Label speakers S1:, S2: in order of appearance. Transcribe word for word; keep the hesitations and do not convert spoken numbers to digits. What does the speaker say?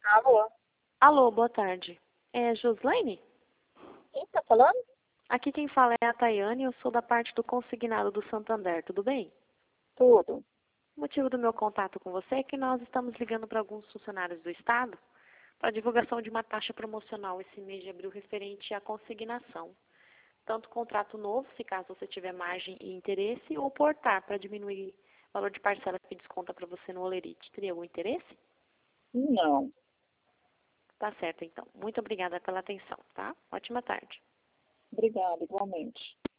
S1: Alô?
S2: Alô, boa tarde. É Joslaine?
S1: Quem está falando?
S2: Aqui quem fala é a Tayane, eu sou da parte do consignado do Santander, tudo bem?
S1: Tudo.
S2: O motivo do meu contato com você é que nós estamos ligando para alguns funcionários do Estado para divulgação de uma taxa promocional esse mês de abril referente à consignação. Tanto contrato novo, se caso você tiver margem e interesse, ou portar para diminuir o valor de parcela que desconta para você no Olerite. Teria algum interesse?
S1: Não.
S2: Tá certo, então. Muito obrigada pela atenção, tá? Ótima tarde.
S1: Obrigada, igualmente.